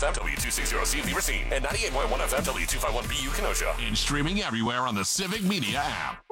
FM, W260CV Racine, and 98.1 FM, W251BU Kenosha. And streaming everywhere on the Civic Media app.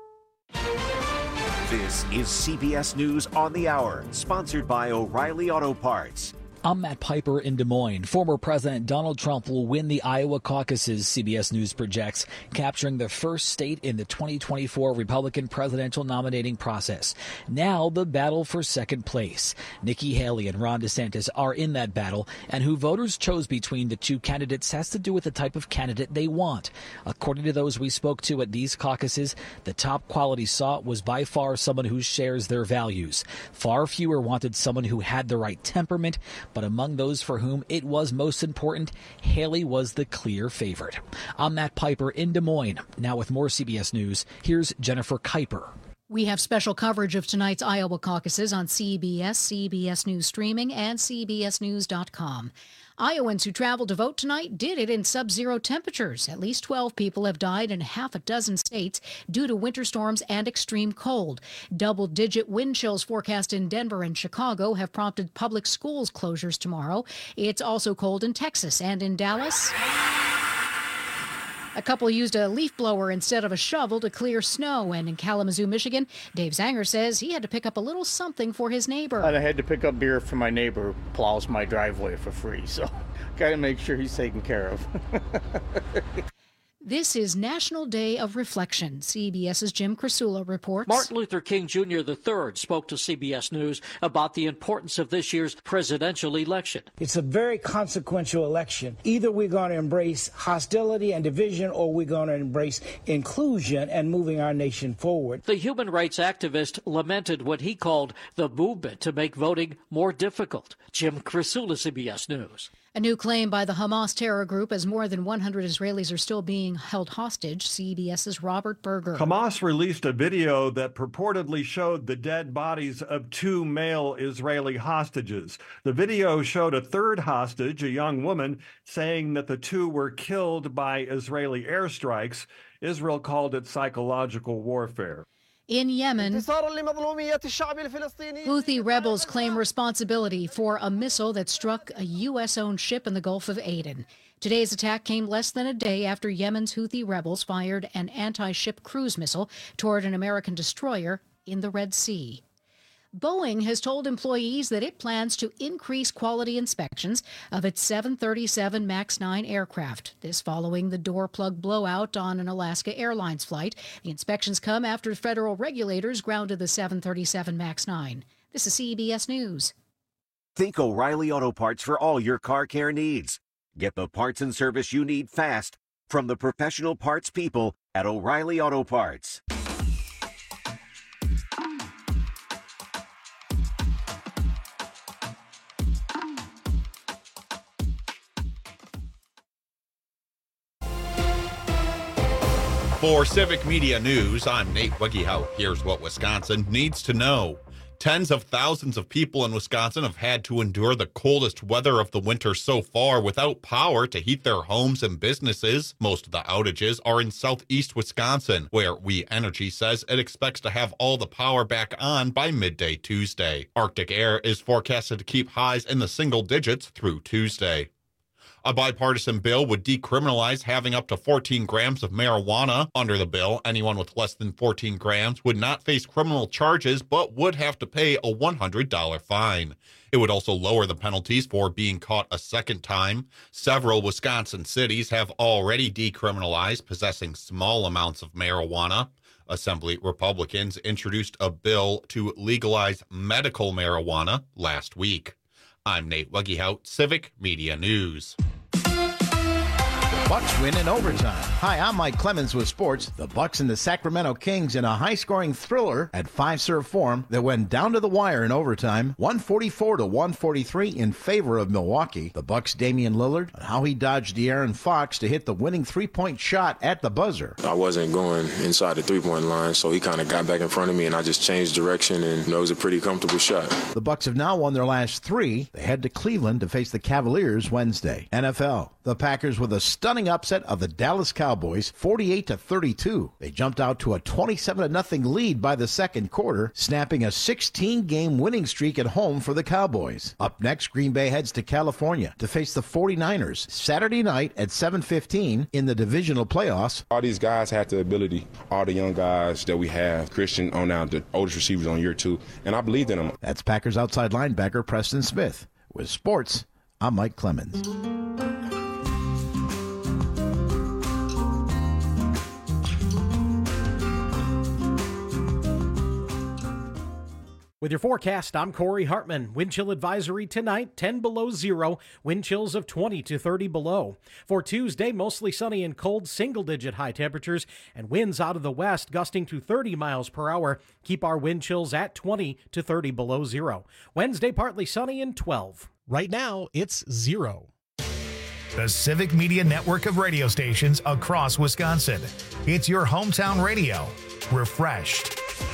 This is CBS News on the Hour, sponsored by O'Reilly Auto Parts. I'm Matt Piper in Des Moines. Former President Donald Trump will win the Iowa caucuses, CBS News projects, capturing the first state in the 2024 Republican presidential nominating process. Now the battle for second place. Nikki Haley and Ron DeSantis are in that battle, and who voters chose between the two candidates has to do with the type of candidate they want. According to those we spoke to at these caucuses, the top quality sought was by far someone who shares their values. Far fewer wanted someone who had the right temperament, but among those for whom it was most important, Haley was the clear favorite. I'm Matt Piper in Des Moines. Now with more CBS News, here's Jennifer Kuiper. We have special coverage of tonight's Iowa caucuses on CBS, CBS News Streaming, and CBSNews.com. Iowans who traveled to vote tonight did it in sub-zero temperatures. At least 12 people have died in half a dozen states due to winter storms and extreme cold. Double-digit wind chills forecast in Denver and Chicago have prompted public schools closures tomorrow. It's also cold in Texas and in Dallas. A couple used a leaf blower instead of a shovel to clear snow. And in Kalamazoo, Michigan, Dave Zanger says he had to pick up a little something for his neighbor. I had to pick up beer for my neighbor who plows my driveway for free. So got to make sure he's taken care of. This is National Day of Reflection. CBS's Jim Krasula reports. Martin Luther King Jr. III spoke to CBS News about the importance of this year's presidential election. It's a very consequential election. Either we're going to embrace hostility and division, or we're going to embrace inclusion and moving our nation forward. The human rights activist lamented what he called the movement to make voting more difficult. Jim Krasula, CBS News. A new claim by the Hamas terror group as more than 100 Israelis are still being held hostage. CBS's Robert Berger. Hamas released a video that purportedly showed the dead bodies of two male Israeli hostages. The video showed a third hostage, a young woman, saying that the two were killed by Israeli airstrikes. Israel called it psychological warfare. In Yemen, Houthi rebels claim responsibility for a missile that struck a U.S.-owned ship in the Gulf of Aden. Today's attack came less than a day after Yemen's Houthi rebels fired an anti-ship cruise missile toward an American destroyer in the Red Sea. Boeing has told employees that it plans to increase quality inspections of its 737 MAX 9 aircraft. This following the door plug blowout on an Alaska Airlines flight. The inspections come after federal regulators grounded the 737 MAX 9. This is CBS News. Think O'Reilly Auto Parts for all your car care needs. Get the parts and service you need fast from the professional parts people at O'Reilly Auto Parts. For Civic Media News, I'm Nate Wiggyhout. Here's what Wisconsin needs to know. Tens of thousands of people in Wisconsin have had to endure the coldest weather of the winter so far without power to heat their homes and businesses. Most of the outages are in southeast Wisconsin, where We Energy says it expects to have all the power back on by midday Tuesday. Arctic air is forecasted to keep highs in the single digits through Tuesday. A bipartisan bill would decriminalize having up to 14 grams of marijuana. Under the bill, anyone with less than 14 grams would not face criminal charges, but would have to pay a $100 fine. It would also lower the penalties for being caught a second time. Several Wisconsin cities have already decriminalized possessing small amounts of marijuana. Assembly Republicans introduced a bill to legalize medical marijuana last week. I'm Nate Wiggyhout, Civic Media News. Bucks win in overtime. Hi, I'm Mike Clemens with sports. The Bucks and the Sacramento Kings in a high-scoring thriller at Fiserv Forum that went down to the wire in overtime, 144-143 in favor of Milwaukee. The Bucks' Damian Lillard and how he dodged De'Aaron Fox to hit the winning three-point shot at the buzzer. I wasn't going inside the three-point line, so he kind of got back in front of me, and I just changed direction, and it was a pretty comfortable shot. The Bucks have now won their last three. They head to Cleveland to face the Cavaliers Wednesday. NFL. The Packers with a stunning stunning upset of the Dallas Cowboys, 48-32. They jumped out to a 27-0 lead by the second quarter, snapping a 16-game winning streak at home for the Cowboys. Up next, Green Bay heads to California to face the 49ers Saturday night at 7:15 in the divisional playoffs. All these guys have the ability, all the young guys that we have, Christian on now, the oldest receivers on year 2, and I believed in them. That's Packers outside linebacker Preston Smith. With sports, I'm Mike Clemens. With your forecast, I'm Corey Hartman. Wind chill advisory tonight, 10 below zero, wind chills of 20 to 30 below. For Tuesday, mostly sunny and cold, single-digit high temperatures, and winds out of the west gusting to 30 miles per hour. Keep our wind chills at 20 to 30 below zero. Wednesday, partly sunny and 12. Right now, it's 0. The Civic Media network of radio stations across Wisconsin. It's your hometown radio. Refreshed.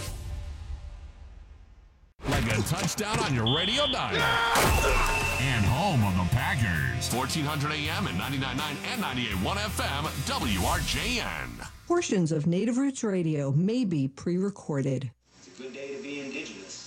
Like a touchdown on your radio dial. And home of the Packers. 1400 AM and 99.9 and 98.1 FM, WRJN. Portions of Native Roots Radio may be pre-recorded. It's a good day to be indigenous.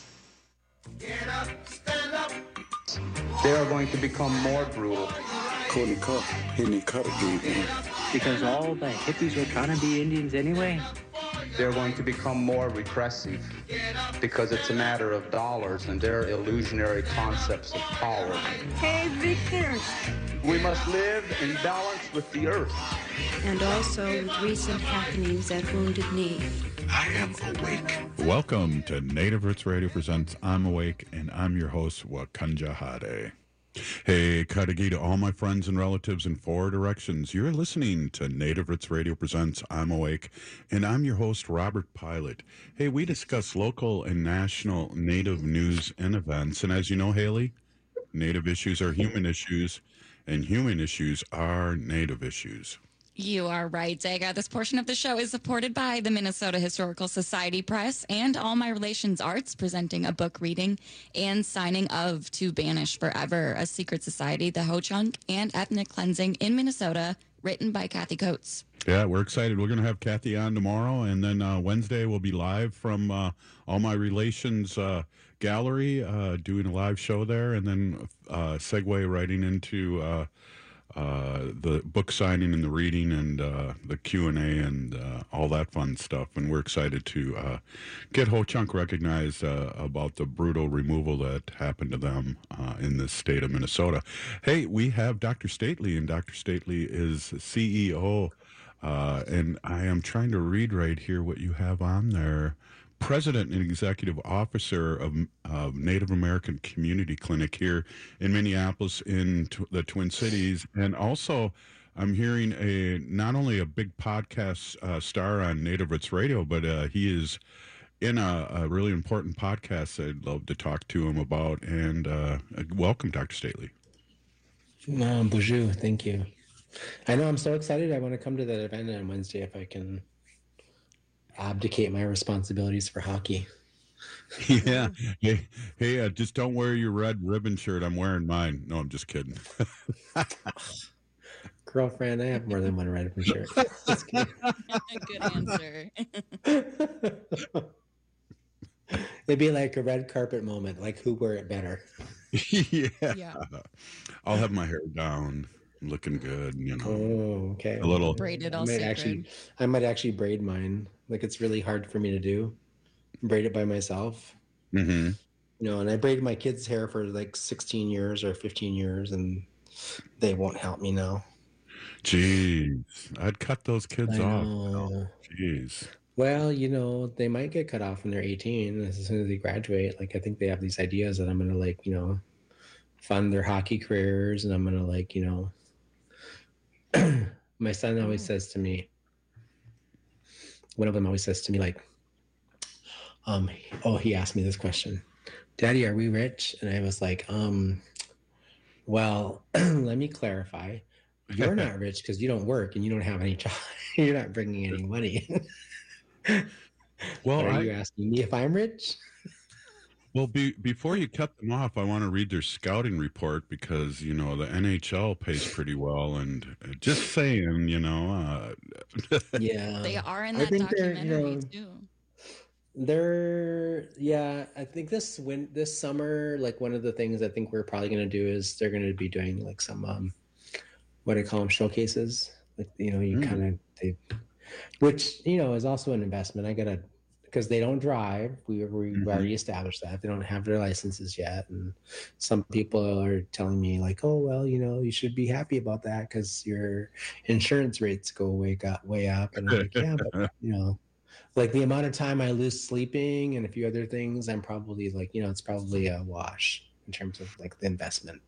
Get up, stand up. They are going to become more brutal. Courtney Cup, hitting Cudahy. Because all the hippies were trying to be Indians anyway. They're going to become more repressive because it's a matter of dollars and their illusionary concepts of power. Hey, Victor. We must live in balance with the earth. And also with recent happenings at Wounded Knee. I am awake. Welcome to Native Roots Radio presents I'm Awake, and I'm your host, Wakanja Hade. Hey, Cudahy to all my friends and relatives in 4 directions. You're listening to Native Roots Radio presents I'm Awake, and I'm your host, Robert Pilot. Hey, we discuss local and national Native news and events, and as you know, Haley, Native issues are human issues, and human issues are Native issues. You are right, Zaga. This portion of the show is supported by the Minnesota Historical Society Press and All My Relations Arts, presenting a book reading and signing of To Banish Forever, a secret society, the Ho-Chunk, and ethnic cleansing in Minnesota, written by Kathy Coates. Yeah, we're excited. We're going to have Kathy on tomorrow, and then Wednesday we'll be live from All My Relations Gallery, doing a live show there, and then segue right into the book signing and the reading and the Q&A and all that fun stuff. And we're excited to get Ho-Chunk recognized about the brutal removal that happened to them in the state of Minnesota. Hey, we have Dr. Stately, and Dr. Stately is CEO, and I am trying to read right here what you have on there. President and Executive Officer of Native American Community Clinic here in Minneapolis in the Twin Cities. And also, I'm hearing not only a big podcast star on Native Roots Radio, but he is in a really important podcast I'd love to talk to him about. And welcome, Dr. Stately. Bonjour, thank you. I know, I'm so excited. I want to come to that event on Wednesday if I can abdicate my responsibilities for hockey. Yeah. Hey, just don't wear your red ribbon shirt. I'm wearing mine. No, I'm just kidding. Girlfriend, I have more than one red ribbon shirt. Good answer. It'd be like a red carpet moment, like who wore it better. Yeah. I'll have my hair down. I'm looking good, you know. Oh, okay. A little braided, all I might actually braid mine. Like, it's really hard for me to do. Braid it by myself. Mm-hmm. You know, and I braided my kids' hair for like 16 years or 15 years, and they won't help me now. Jeez, I'd cut those kids off. Know. Jeez. Well, you know, they might get cut off when they're 18 as soon as they graduate. Like, I think they have these ideas that I'm going to, like, you know, fund their hockey careers, and I'm going to, like, you know, my son always says to me, one of them always says to me, like, he asked me this question, Daddy, are we rich? And I was like, well, let me clarify. You're not rich because you don't work and you don't have any job. You're not bringing any money in. Well, are you asking me if I'm rich? Well, before you cut them off, I want to read their scouting report because, the NHL pays pretty well. And just saying, Yeah. They are in that documentary, too. I think this summer, like one of the things I think we're probably going to do is they're going to be doing like some, what do you call them, showcases? Like, which, is also an investment. Because they don't drive. We've already established that. They don't have their licenses yet. And some people are telling me like, oh, well, you should be happy about that because your insurance rates go way up. And I'm like, yeah, but, like the amount of time I lose sleeping and a few other things, I'm probably like, it's probably a wash in terms of like the investment.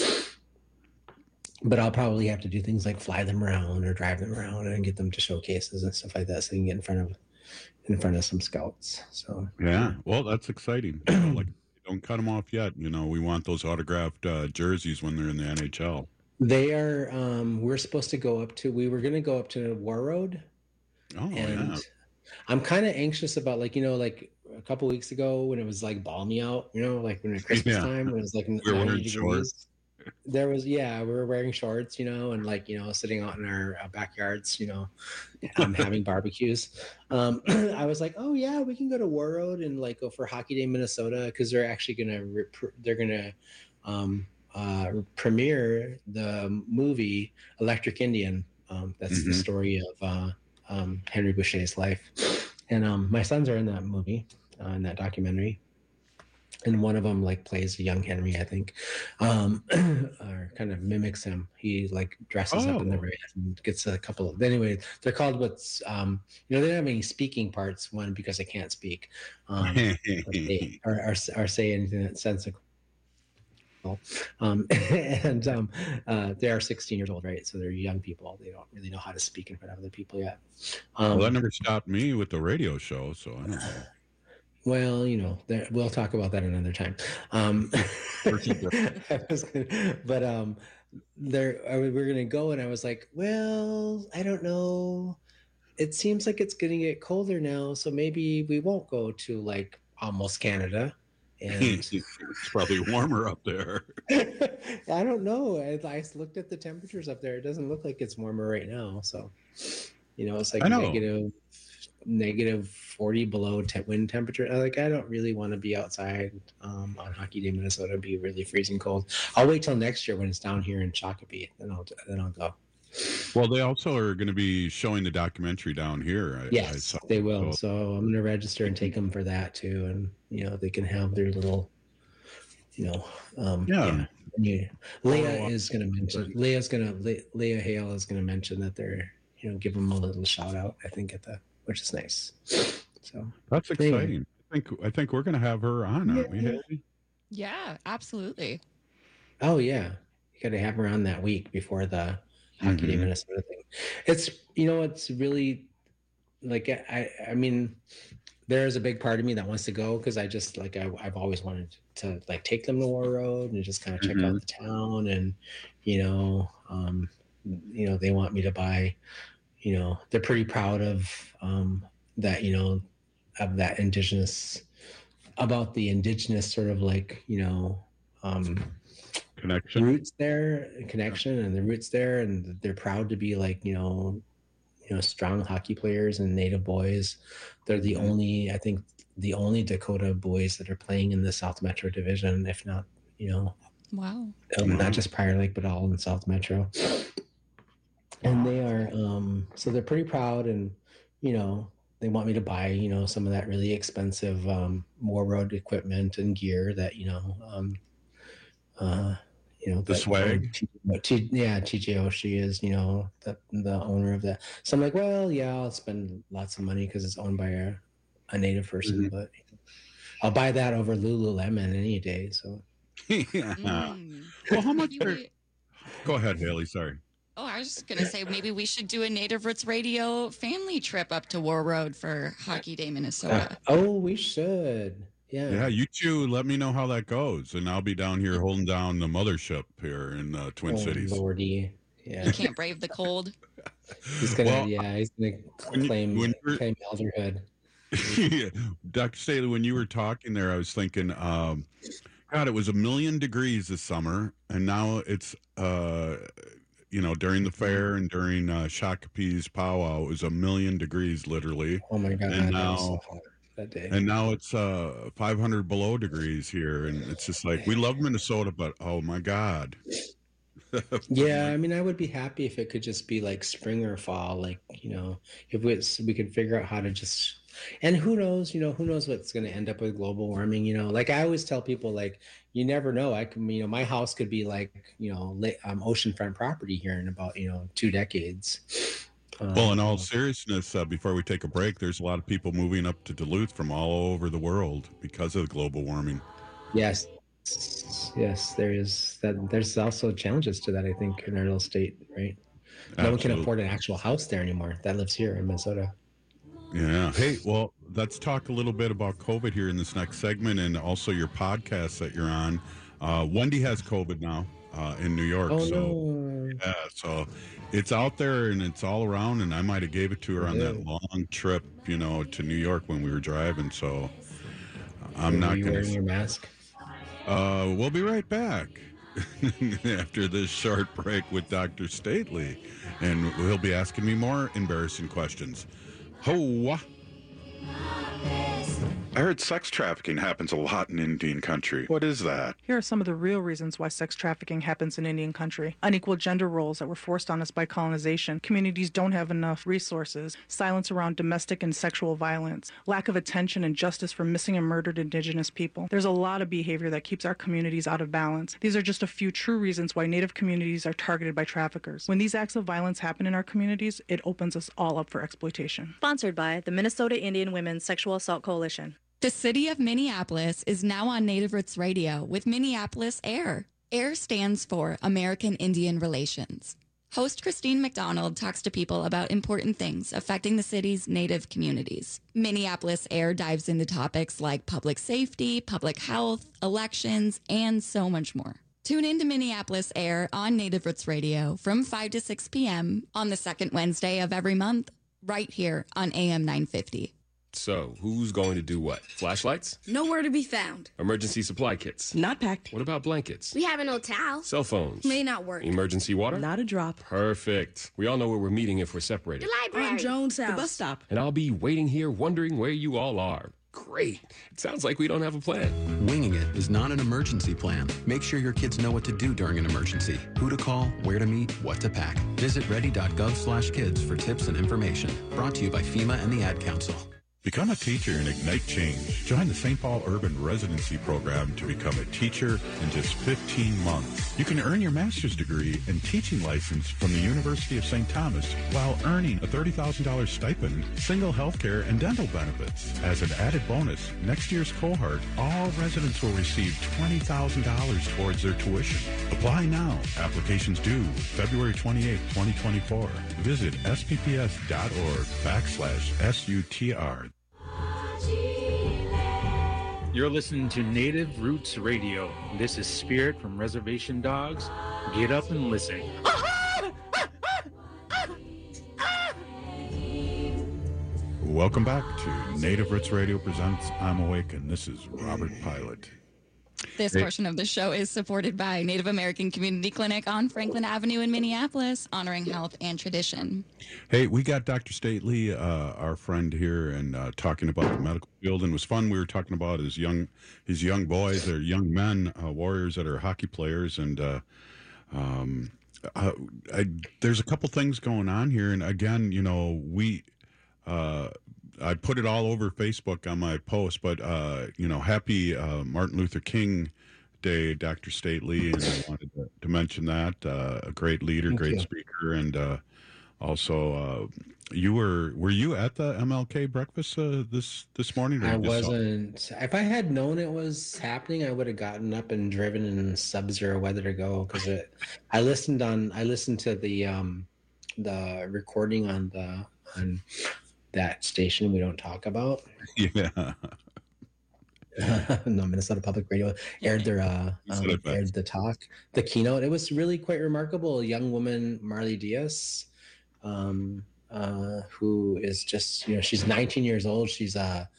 But I'll probably have to do things like fly them around or drive them around and get them to showcases and stuff like that so they can get in front of some scouts. So yeah, well, that's exciting. Like, don't cut them off yet. We want those autographed jerseys when they're in the NHL. They are. We're supposed to go up to. We were going to go up to War Road. Oh, yeah. I'm kind of anxious about like a couple weeks ago when it was like balmy out. Like when it was Christmas time when it was like 90 degrees. There was we were wearing shorts, and like sitting out in our backyards, having barbecues. I was like, oh yeah, we can go to War Road and like go for Hockey Day Minnesota because they're actually gonna premiere the movie Electric Indian. That's the story of Henry Boucher's life, and my sons are in that movie, in that documentary. And one of them like plays a young Henry, I think, or kind of mimics him. He like dresses up in the red and gets a couple of. Anyway, they're called what's they don't have any speaking parts. One because they can't speak, they or say anything that's sensical. They are 16 years old, right? So they're young people. They don't really know how to speak in front of other people yet. Well, that never stopped me with the radio show, so I don't know. Well, we'll talk about that another time. We're going to go, and I was like, well, I don't know. It seems like it's going to get colder now, so maybe we won't go to like almost Canada. And it's probably warmer up there. I don't know. I looked at the temperatures up there. It doesn't look like it's warmer right now. So, it's like negative 40 below wind temperature. Like, I don't really want to be outside on Hockey Day Minnesota. It'd be really freezing cold. I'll wait till next year when it's down here in Shakopee. Then I'll go. Well, they also are going to be showing the documentary down here. Yes, they will. So I'm going to register and take them for that too. And, they can have their little, Leah is going to mention, Leah Hale is going to mention that they're, give them a little shout out, I think which is nice. So that's exciting. Anyway. I think we're going to have her on, aren't we, Haley? Yeah, absolutely. Oh yeah. You got to have her on that week before the Hockey Day Minnesota thing. It's, it's really like, I mean, there's a big part of me that wants to go because I just like, I've always wanted to like take them to War Road and just kind of check out the town and, they want me to buy, they're pretty proud of that, of that about the indigenous sort of like, connection and the roots there. And they're proud to be like, strong hockey players and Native boys. They're the only Dakota boys that are playing in the South Metro division, if not, wow. Not just Prior Lake, but all in South Metro. And they are, so they're pretty proud and, they want me to buy, some of that really expensive War Road equipment and gear that, the swag. TJ Oshie is, the owner of that. So I'm like, well, yeah, I'll spend lots of money because it's owned by a Native person, but I'll buy that over Lululemon any day. So, Well, how much? Go ahead, Haley. Sorry. Oh, I was just going to say maybe we should do a Native Roots Radio family trip up to War Road for Hockey Day Minnesota. We should. Yeah, you two let me know how that goes, and I'll be down here holding down the mothership here in Twin Cities. Lordy. Yeah. You can't brave the cold. He's gonna claim elderhood. Dr. Staley, when you were talking there, I was thinking, God, it was 1,000,000 degrees this summer, and now it's, during the fair and during Shakopee's powwow, it was 1,000,000 degrees, literally. Oh my God! And now, so hot that day. And now it's 500 below degrees here, and it's just like, we love Minnesota, but oh my God. Yeah, I mean, I would be happy if it could just be like spring or fall, like, if we could figure out how to just, and who knows what's going to end up with global warming, like I always tell people, like, you never know. I can, my house could be like, oceanfront property here in about, 2 decades. Well, in all seriousness, before we take a break, there's a lot of people moving up to Duluth from all over the world because of global warming. Yes, there is that. There's also challenges to that, I think, in our little state, right? No one can afford an actual house there anymore that lives here in Minnesota. Yeah. Hey, well, let's talk a little bit about COVID here in this next segment, and also your podcast that you're on. Wendy has COVID now in New York. Yeah, so it's out there and it's all around, and I might have gave it to her on that long trip, to New York when we were driving. So I'm not going to wearing your mask. We'll be right back after this short break with Dr. Stately, and he'll be asking me more embarrassing questions. Ho! I heard sex trafficking happens a lot in Indian country. What is that? Here are some of the real reasons why sex trafficking happens in Indian country. Unequal gender roles that were forced on us by colonization. Communities don't have enough resources. Silence around domestic and sexual violence. Lack of attention and justice for missing and murdered Indigenous people. There's a lot of behavior that keeps our communities out of balance. These are just a few true reasons why Native communities are targeted by traffickers. When these acts of violence happen in our communities, it opens us all up for exploitation. Sponsored by the Minnesota Indian Women's Sexual Assault Coalition. The city of Minneapolis is now on Native Roots Radio with Minneapolis AIR. AIR stands for American Indian Relations. Host Christine McDonald talks to people about important things affecting the city's Native communities. Minneapolis AIR dives into topics like public safety, public health, elections, and so much more. Tune in to Minneapolis AIR on Native Roots Radio from 5 to 6 p.m. on the second Wednesday of every month, right here on AM 950. So, who's going to do what? Flashlights? Nowhere to be found. Emergency supply kits? Not packed. What about blankets? We have an old towel. Cell phones? May not work. Emergency water? Not a drop. Perfect. We all know where we're meeting if we're separated. The library. On Jones' house. The bus stop. And I'll be waiting here wondering where you all are. Great. It sounds like we don't have a plan. Winging it is not an emergency plan. Make sure your kids know what to do during an emergency, who to call, where to meet, what to pack. Visit ready.gov/kids for tips and information. Brought to you by FEMA and the Ad Council. Become a teacher and ignite change. Join the St. Paul Urban Residency Program to become a teacher in just 15 months. You can earn your master's degree and teaching license from the University of St. Thomas while earning a $30,000 stipend, single health care, and dental benefits. As an added bonus, next year's cohort, all residents will receive $20,000 towards their tuition. Apply now. Applications due February 28, 2024. Visit spps.org/SUTR. You're listening to Native Roots Radio. This is Spirit from Reservation Dogs. Get up and listen. Welcome back to Native Roots Radio presents I'm Awake, and this is Robert Pilot. This portion of the show is supported by Native American Community Clinic on Franklin Avenue in Minneapolis, honoring health and tradition. Hey, we got Dr. Stately, our friend here, and talking about the medical field, and it was fun. We were talking about his young boys, or young men, warriors that are hockey players, and there's a couple things going on here, and again, I put it all over Facebook on my post, but, happy Martin Luther King Day, Dr. Stately, and I wanted to mention that. A great leader, great speaker, and also were you at the MLK breakfast this morning? I wasn't. If I had known it was happening, I would have gotten up and driven in sub-zero weather to go, because I listened to the recording on that station we don't talk about. Yeah. No, Minnesota Public Radio aired aired the keynote. It was really quite remarkable. A young woman, Marley Diaz, who is just, she's 19 years old. She's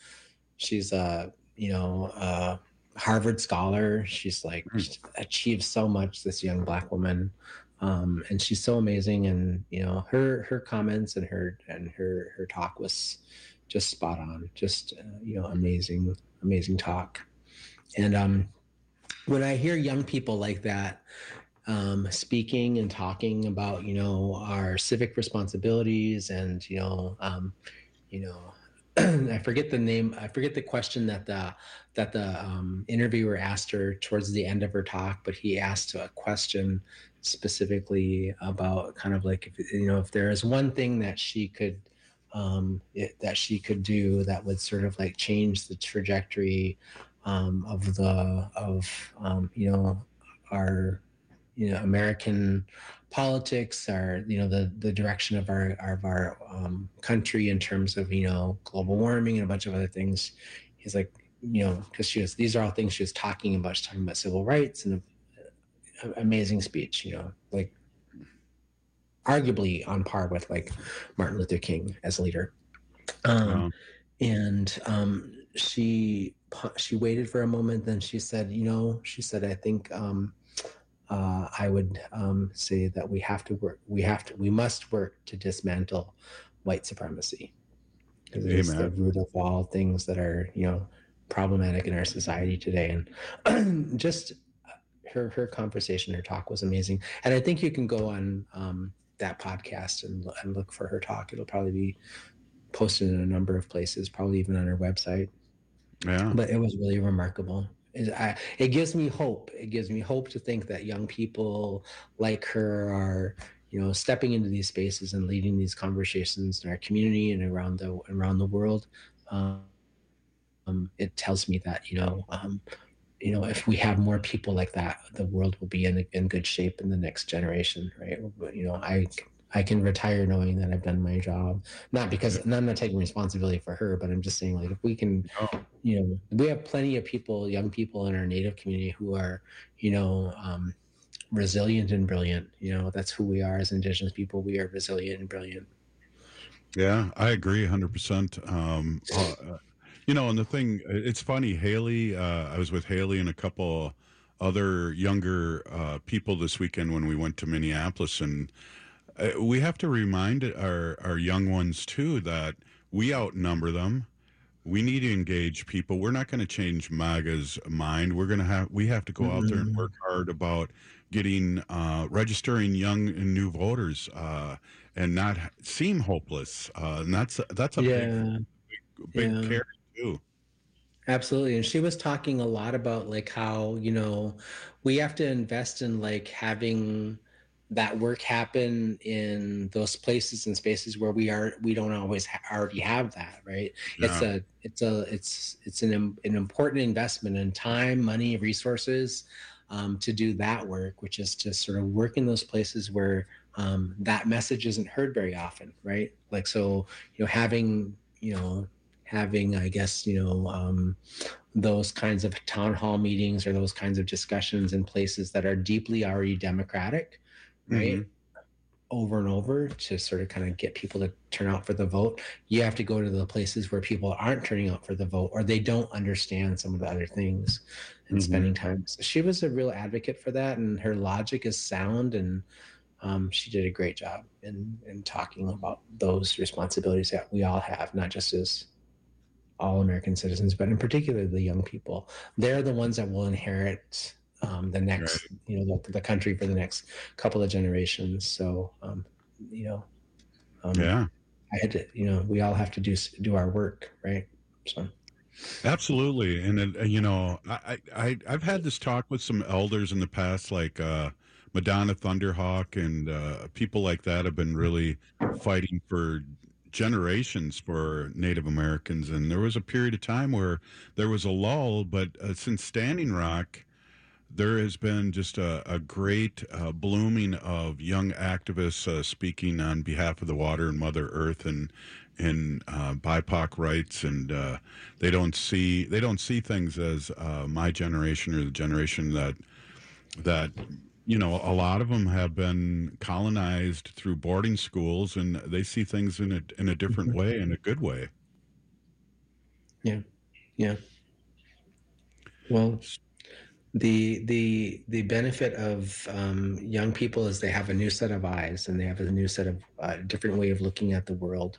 Harvard scholar. She's like achieved so much, this young Black woman. And she's so amazing. And, her comments and her talk was just spot on, just, amazing talk. And, when I hear young people like that, speaking and talking about, our civic responsibilities and, I forget the question that the interviewer asked her towards the end of her talk, but he asked a question specifically about kind of like, if there is one thing that she could do that would sort of like change the trajectory of our American politics, our the direction of our country in terms of global warming and a bunch of other things. He's like, because these are all things she was talking about. She's talking about civil rights and an amazing speech. Like arguably on par with like Martin Luther King as a leader. And she waited for a moment, then she said, I think I would say that we must work to dismantle white supremacy, because it's the root of all things that are problematic in our society today. And just her conversation, her talk was amazing. And I think you can go on that podcast and look for her talk. It'll probably be posted in a number of places, probably even on her website. Yeah. But it was really remarkable. It gives me hope. It gives me hope to think that young people like her are, stepping into these spaces and leading these conversations in our community and around the world. It tells me that, if we have more people like that, the world will be in good shape in the next generation, right? I can retire knowing that I've done my job, not because and I'm not taking responsibility for her, but I'm just saying, like, if we can, we have plenty of people, young people in our Native community who are, resilient and brilliant. That's who we are as Indigenous people. We are resilient and brilliant. Yeah, I agree 100%. And the thing, it's funny, Haley, I was with Haley and a couple other younger people this weekend when we went to Minneapolis, and we have to remind our young ones too that we outnumber them. We need to engage people. We're not going to change MAGA's mind. We have to go out there and work hard about getting registering young and new voters and not seem hopeless. And that's a big care too. Absolutely. And she was talking a lot about like how, we have to invest in like having that work happen in those places and spaces where we don't always already have that, right? Yeah. It's an important investment in time, money, resources to do that work, which is to sort of work in those places where that message isn't heard very often, right? Like, so, having, I guess, those kinds of town hall meetings or those kinds of discussions in places that are deeply already democratic, right? Over and over to sort of kind of get people to turn out for the vote. You have to go to the places where people aren't turning out for the vote, or they don't understand some of the other things and spending time. So she was a real advocate for that, and her logic is sound, and she did a great job in talking about those responsibilities that we all have, not just as all American citizens, but in particular the young people. They're the ones that will inherit the next, the country for the next couple of generations. So, I had to, we all have to do our work, right? So, absolutely. And I've had this talk with some elders in the past, like Madonna Thunderhawk and people like that have been really fighting for generations for Native Americans. And there was a period of time where there was a lull, but since Standing Rock, there has been just a great blooming of young activists speaking on behalf of the water and Mother Earth and BIPOC rights, and they don't see things as my generation or the generation that you know, a lot of them have been colonized through boarding schools, and they see things in a different way, in a good way. Yeah. Yeah. Well, the benefit of young people is they have a new set of eyes, and they have a new set of different way of looking at the world.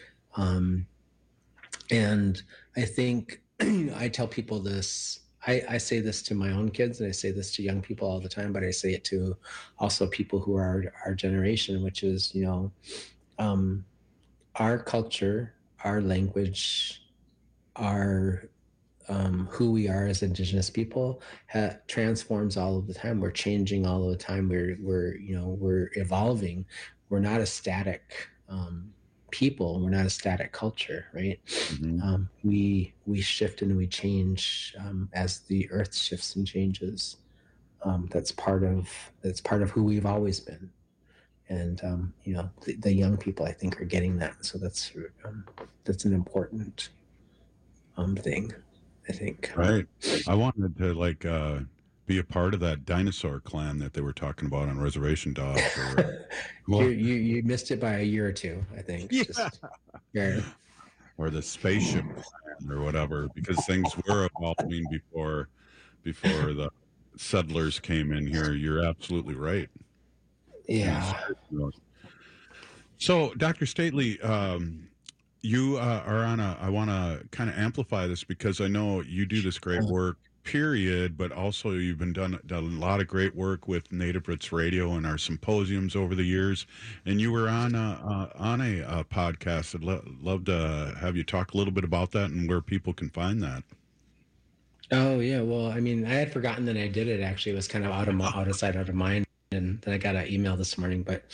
And I think I tell people this. I say this to my own kids, and I say this to young people all the time, but I say it to also people who are our generation, which is, you know, our culture, our language, our who we are as Indigenous people transforms all of the time. We're changing all of the time. We're evolving. We're not a static people. We're not a static culture, right? Mm-hmm. We shift and we change as the earth shifts and changes. That's part of who we've always been. And you know, the young people, I think, are getting that. So that's an important thing, I think. Right. I wanted to be a part of that dinosaur clan that they were talking about on Reservation Dogs. You missed it by a year or two, I think. Yeah. Or the spaceship clan or whatever, because things were evolving before the settlers came in here. You're absolutely right. Yeah. So, Dr. Stately, you are on I want to kind of amplify this because I know you do this great work, period, but also you've done a lot of great work with Native Roots Radio and our symposiums over the years. And you were on a podcast. I'd love to have you talk a little bit about that and where people can find that. Oh, yeah. Well, I mean, I had forgotten that I did it. Actually, it was kind of out of sight, out of mind. And then I got an email this morning, but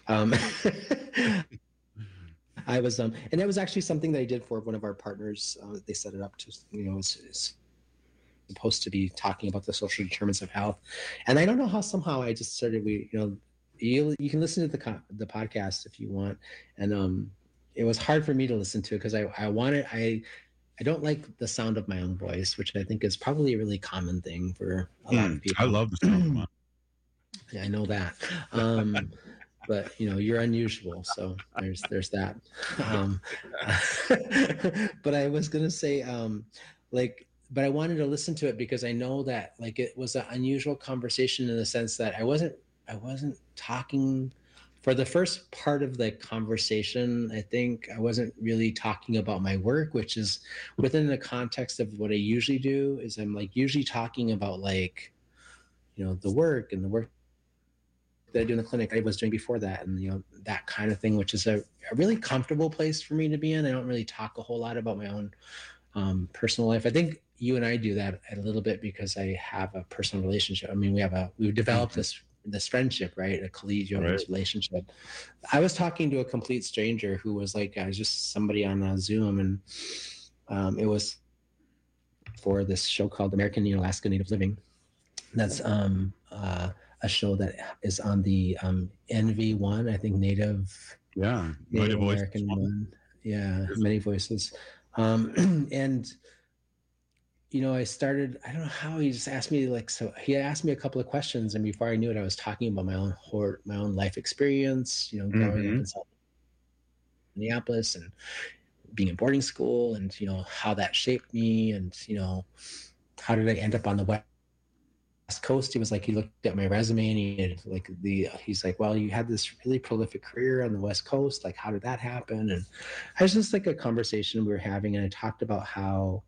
I was, and that was actually something that I did for one of our partners. They set it up to, you know, it's supposed to be talking about the social determinants of health. And I don't know how somehow I just started, you can listen to the podcast if you want. And it was hard for me to listen to because I don't like the sound of my own voice, which I think is probably a really common thing for a lot of people. I love the sound of mine. Yeah, I know that. But you know, you're unusual, so there's that. But I was gonna say, but I wanted to listen to it because I know that it was an unusual conversation in the sense that I wasn't talking for the first part of the conversation. I think I wasn't really talking about my work, which is within the context of what I usually do. Is I'm usually talking about the work and the work that I do in the clinic I was doing before that, and that kind of thing, which is a really comfortable place for me to be in. I don't really talk a whole lot about my own personal life. I think you and I do that a little bit because I have a personal relationship. I mean, we've developed this friendship, right? A collegial relationship. I was talking to a complete stranger who was just somebody on Zoom, and it was for this show called American Alaska Native Living. That's a show that is on the NV1, I think Native American one. Yeah, Many Voices. And I started, I don't know how, he just asked me he asked me a couple of questions, and before I knew it, I was talking about my own life experience, growing up in South Minneapolis and being in boarding school, and how that shaped me, and how did I end up on the West Coast. He was he looked at my resume, and he's like, well, you had this really prolific career on the West Coast. How did that happen? And I was just a conversation we were having, and I talked about how,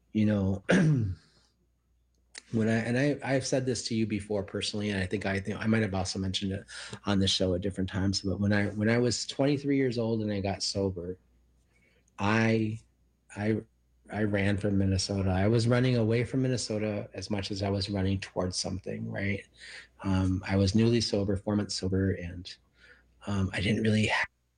when I've said this to you before personally, and I think I might have also mentioned it on the show at different times, but when I was 23 years old and I got sober, I ran from Minnesota. I was running away from Minnesota as much as I was running towards something, right? I was newly sober, 4 months sober, and I didn't really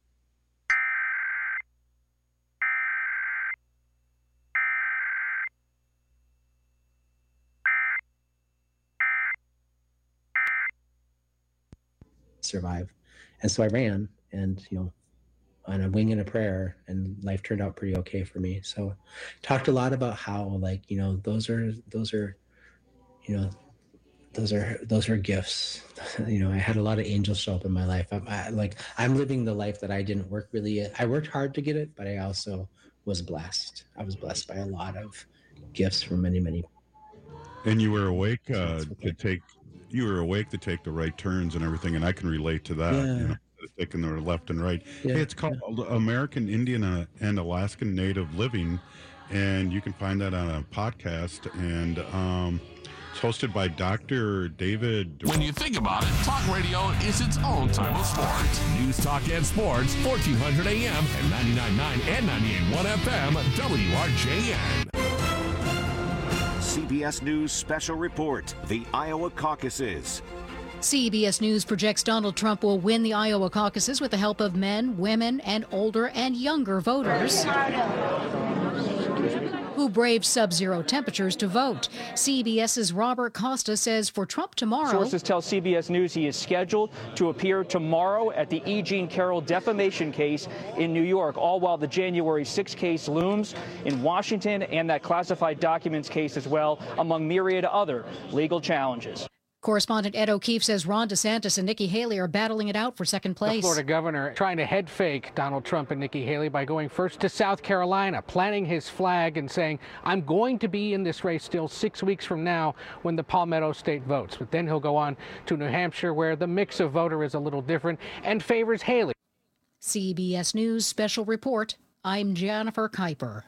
survive. And so I ran, and, on a wing and a prayer, and life turned out pretty okay for me. So talked a lot about how those are those are gifts. You know, I had a lot of angels show up in my life. I'm living the life that I didn't work really. I worked hard to get it, but I also was blessed. I was blessed by a lot of gifts from many, many. And you were awake to take the right turns and everything, and I can relate to that. Yeah. You know, taking the left and right. Yeah. Hey, it's called American Indian and Alaskan Native Living, and you can find that on a podcast. And it's hosted by Dr. David. When you think about it, talk radio is its own type of sport. News, talk, and sports, 1400 AM and 99.9 and 98.1 FM, WRJN. CBS News Special Report, the Iowa caucuses. CBS News projects Donald Trump will win the Iowa caucuses with the help of men, women, and older and younger voters who braved sub-zero temperatures to vote. CBS's Robert Costa says for Trump tomorrow... Sources tell CBS News he is scheduled to appear tomorrow at the E. Jean Carroll defamation case in New York, all while the January 6 case looms in Washington and that classified documents case as well, among myriad other legal challenges. Correspondent Ed O'Keefe says Ron DeSantis and Nikki Haley are battling it out for second place. The Florida governor trying to head fake Donald Trump and Nikki Haley by going first to South Carolina, planting his flag and saying, I'm going to be in this race still 6 weeks from now when the Palmetto State votes. But then he'll go on to New Hampshire, where the mix of voter is a little different and favors Haley. CBS News Special Report. I'm Jennifer Kuiper.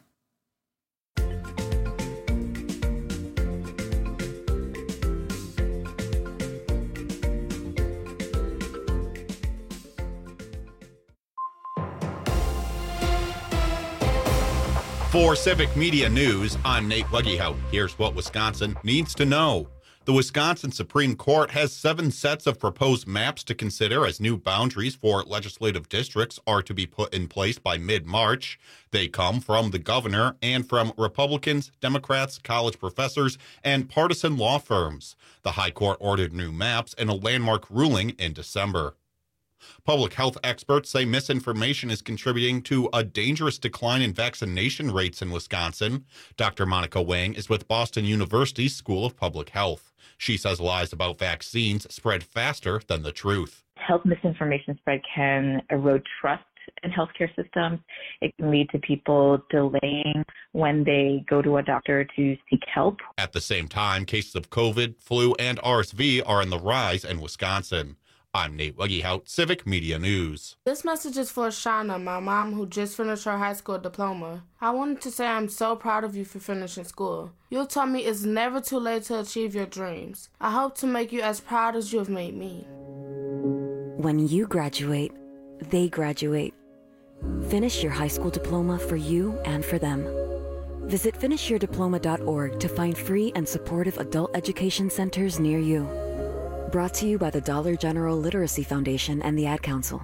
For Civic Media News, I'm Nate Wuggehout. Here's what Wisconsin needs to know. The Wisconsin Supreme Court has 7 sets of proposed maps to consider as new boundaries for legislative districts are to be put in place by mid-March. They come from the governor and from Republicans, Democrats, college professors, and partisan law firms. The High Court ordered new maps in a landmark ruling in December. Public health experts say misinformation is contributing to a dangerous decline in vaccination rates in Wisconsin. Dr. Monica Wang is with Boston University's School of Public Health. She says lies about vaccines spread faster than the truth. Health misinformation spread can erode trust in healthcare systems. It can lead to people delaying when they go to a doctor to seek help. At the same time, cases of COVID, flu, and RSV are on the rise in Wisconsin. I'm Nate Wuggehout, Civic Media News. This message is for Shauna, my mom, who just finished her high school diploma. I wanted to say I'm so proud of you for finishing school. You taught me it's never too late to achieve your dreams. I hope to make you as proud as you have made me. When you graduate, they graduate. Finish your high school diploma for you and for them. Visit finishyourdiploma.org to find free and supportive adult education centers near you. Brought to you by the Dollar General Literacy Foundation and the Ad Council.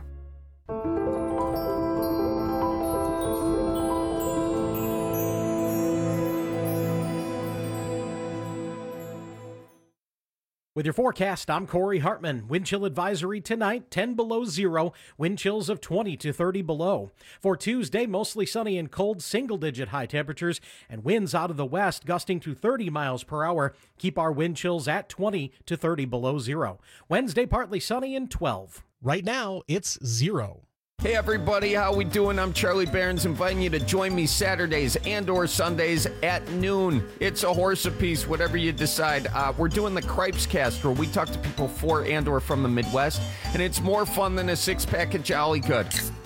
With your forecast, I'm Corey Hartman. Wind chill advisory tonight, 10 below zero, wind chills of 20 to 30 below. For Tuesday, mostly sunny and cold, single-digit high temperatures, and winds out of the west gusting to 30 miles per hour. Keep our wind chills at 20 to 30 below zero. Wednesday, partly sunny and 12. Right now, it's 0. Hey everybody, how we doing? I'm Charlie Behrens, inviting you to join me Saturdays and or Sundays at noon. It's a horse apiece, whatever you decide. We're doing the Cripes Cast, where we talk to people for and or from the Midwest, and it's more fun than a 6-pack of Jolly Good.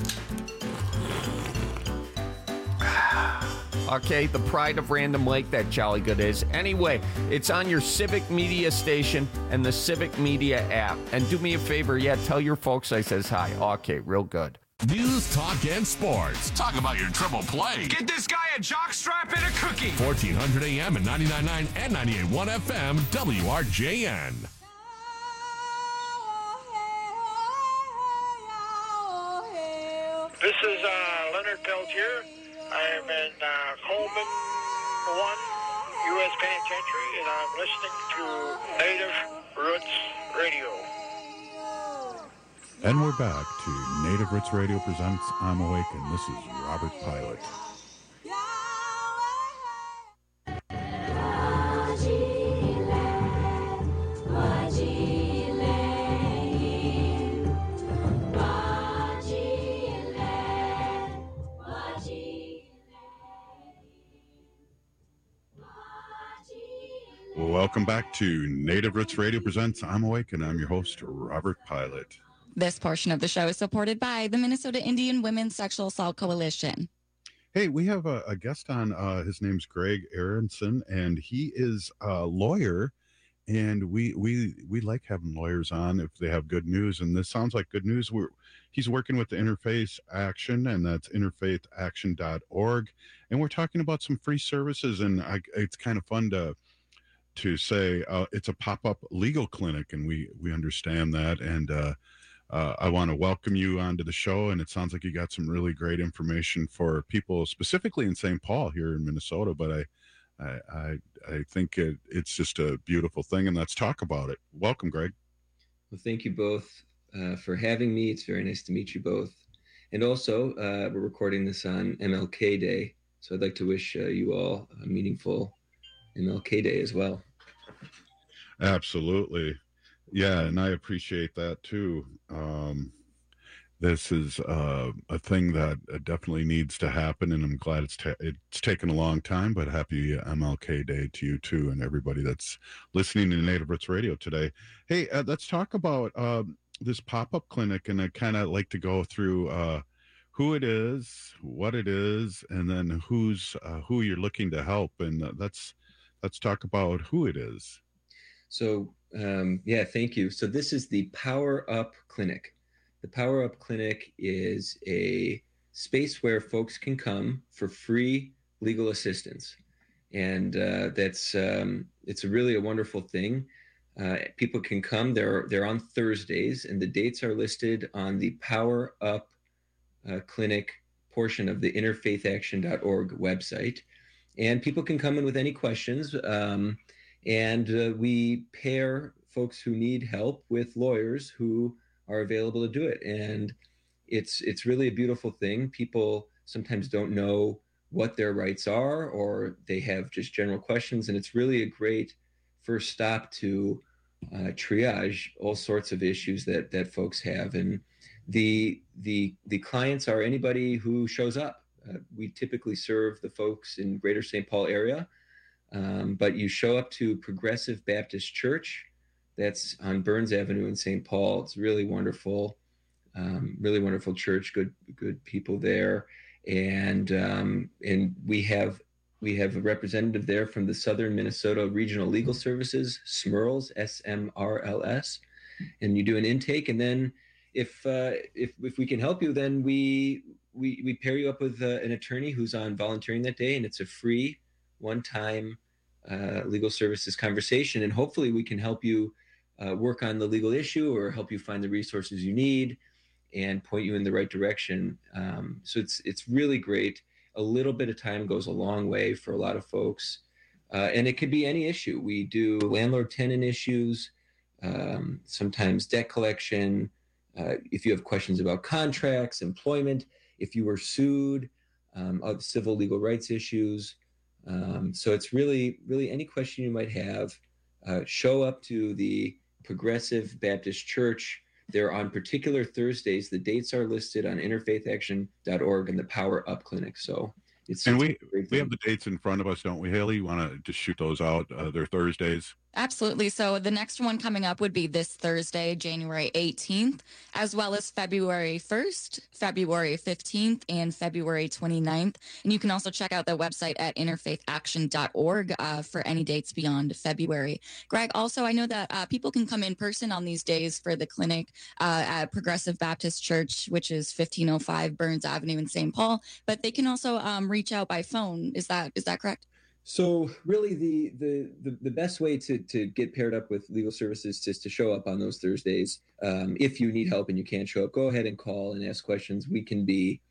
Okay, the pride of Random Lake, that Jolly Good is. Anyway, it's on your Civic Media station and the Civic Media app. And do me a favor, tell your folks I says hi. Okay, real good. News, talk, and sports. Talk about your triple play. Get this guy a jockstrap and a cookie. 1400 AM and 99.9 and 98.1 FM, WRJN. This is Leonard Peltier. I am in Coleman 1, U.S. Penitentiary, and I'm listening to Native Roots Radio. And we're back to Native Roots Radio presents I'm Awakened. This is Robert Pilot. Welcome back to Native Roots Radio presents I'm Awake, and I'm your host, Robert Pilot. This portion of the show is supported by the Minnesota Indian Women's Sexual Assault Coalition. Hey, we have a guest on. His name's Greg Aronson, and he is a lawyer. And we like having lawyers on if they have good news. And this sounds like good news. He's working with the Interfaith Action, and that's interfaithaction.org. And we're talking about some free services. And it's kind of fun to say it's a pop-up legal clinic, and we understand that. And I want to welcome you onto the show. And it sounds like you got some really great information for people, specifically in St. Paul here in Minnesota. But I think it's just a beautiful thing, and let's talk about it. Welcome, Greg. Well, thank you both for having me. It's very nice to meet you both. And also, we're recording this on MLK Day, so I'd like to wish you all a meaningful MLK Day as well. Absolutely. Yeah, and I appreciate that too. This is a thing that definitely needs to happen, and I'm glad it's taken a long time, but happy MLK Day to you too, and everybody that's listening to Native Roots Radio today. Hey, let's talk about this pop-up clinic, and I kind of like to go through who it is, what it is, and then who you're looking to help, and let's talk about who it is. So, thank you. So this is the Power Up Clinic. The Power Up Clinic is a space where folks can come for free legal assistance. And it's really a wonderful thing. People can come. They're on Thursdays, and the dates are listed on the Power Up Clinic portion of the interfaithaction.org website. And people can come in with any questions. And we pair folks who need help with lawyers who are available to do it. And it's really a beautiful thing. People sometimes don't know what their rights are, or they have just general questions. And it's really a great first stop to triage all sorts of issues that folks have. And the clients are anybody who shows up. We typically serve the folks in Greater St. Paul area, but you show up to Progressive Baptist Church. That's on Burns Avenue in St. Paul. It's really wonderful church, good people there. And we have a representative there from the Southern Minnesota Regional Legal Services, SMRLS, SMRLS. And you do an intake, and then if we can help you, then we pair you up with an attorney who's on volunteering that day, and it's a free one-time legal services conversation. And hopefully we can help you work on the legal issue, or help you find the resources you need and point you in the right direction. So it's really great. A little bit of time goes a long way for a lot of folks. And it could be any issue. We do landlord-tenant issues, sometimes debt collection. If you have questions about contracts, employment, if you were sued, of civil legal rights issues. So it's really any question you might have. Show up to the Progressive Baptist Church. They're on particular Thursdays. The dates are listed on interfaithaction.org and the Power Up Clinic. So we have the dates in front of us, don't we, Haley? You want to just shoot those out? They're Thursdays. Absolutely. So the next one coming up would be this Thursday, January 18th, as well as February 1st, February 15th, and February 29th. And you can also check out the website at interfaithaction.org for any dates beyond February. Greg, also, I know that people can come in person on these days for the clinic at Progressive Baptist Church, which is 1505 Burns Avenue in St. Paul, but they can also reach out by phone. Is that correct? So really the best way to get paired up with legal services is to show up on those Thursdays. If you need help and you can't show up, go ahead and call and ask questions. We can be,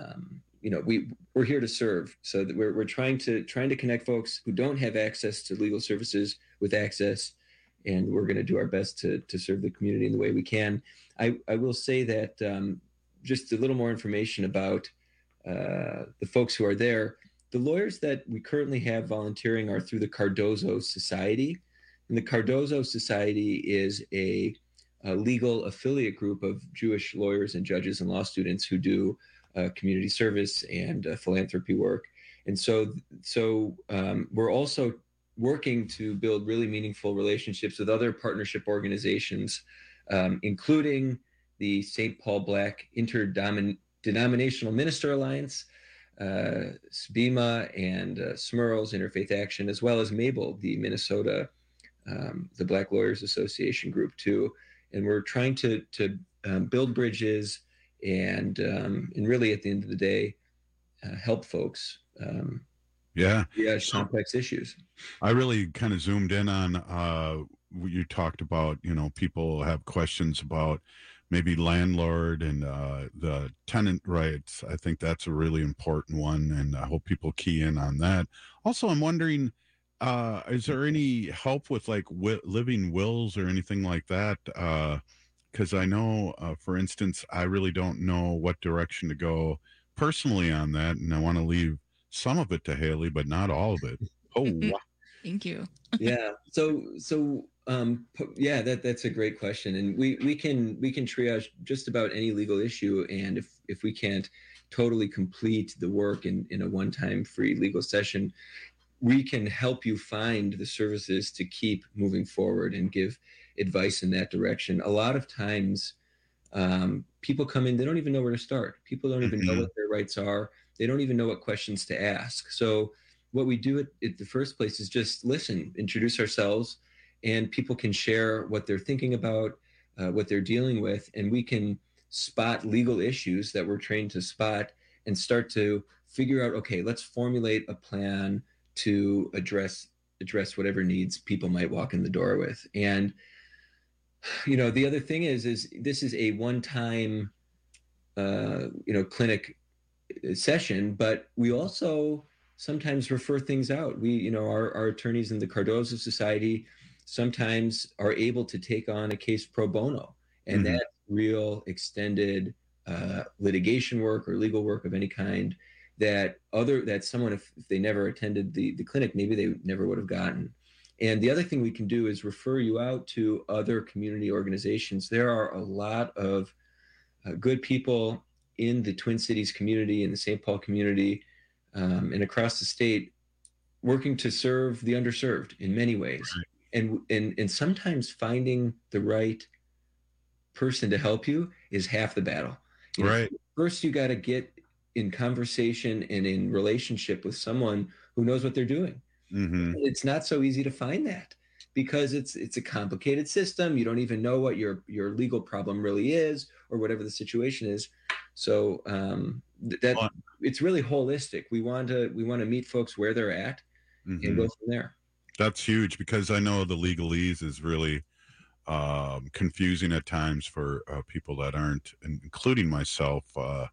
we're here to serve. So that we're trying to connect folks who don't have access to legal services with access, and we're going to do our best to serve the community in the way we can. I will say that just a little more information about the folks who are there. The lawyers that we currently have volunteering are through the Cardozo Society. And the Cardozo Society is a legal affiliate group of Jewish lawyers and judges and law students who do community service and philanthropy work. And so we're also working to build really meaningful relationships with other partnership organizations, including the St. Paul Black Interdenominational Minister Alliance, SBIMA, and SMURLS, Interfaith Action, as well as MABLE, the Minnesota, the Black Lawyers Association group too. And we're trying to build bridges and really at the end of the day, help folks. Complex issues. I really kind of zoomed in on you talked about, people have questions about maybe landlord and the tenant rights. I think that's a really important one, and I hope people key in on that. Also, I'm wondering, is there any help with like living wills or anything like that? Because I know, for instance, I really don't know what direction to go personally on that, and I want to leave some of it to Haley, but not all of it. Oh, wow. Thank you. Yeah. That's a great question, and we can triage just about any legal issue, and if we can't totally complete the work in a one-time free legal session, we can help you find the services to keep moving forward and give advice in that direction. A lot of times, people come in, they don't even know where to start. People don't even know what their rights are. They don't even know what questions to ask. So what we do at the first place is just listen, introduce ourselves, and people can share what they're thinking about, what they're dealing with, and we can spot legal issues that we're trained to spot and start to figure out, okay, let's formulate a plan to address whatever needs people might walk in the door with. And the other thing is this is a one-time clinic session, but we also sometimes refer things out. Our attorneys in the Cardozo Society sometimes are able to take on a case pro bono, and that's real extended litigation work or legal work of any kind that someone, if they never attended the clinic, maybe they never would have gotten. And the other thing we can do is refer you out to other community organizations. There are a lot of good people in the Twin Cities community, in the St. Paul community, and across the state, working to serve the underserved in many ways. Right. And sometimes finding the right person to help you is half the battle. Right. First, you got to get in conversation and in relationship with someone who knows what they're doing. It's not so easy to find that because it's a complicated system. You don't even know what your legal problem really is or whatever the situation is. So it's really holistic. We want to meet folks where they're at and go from there. That's huge because I know the legalese is really confusing at times for people that aren't, including myself,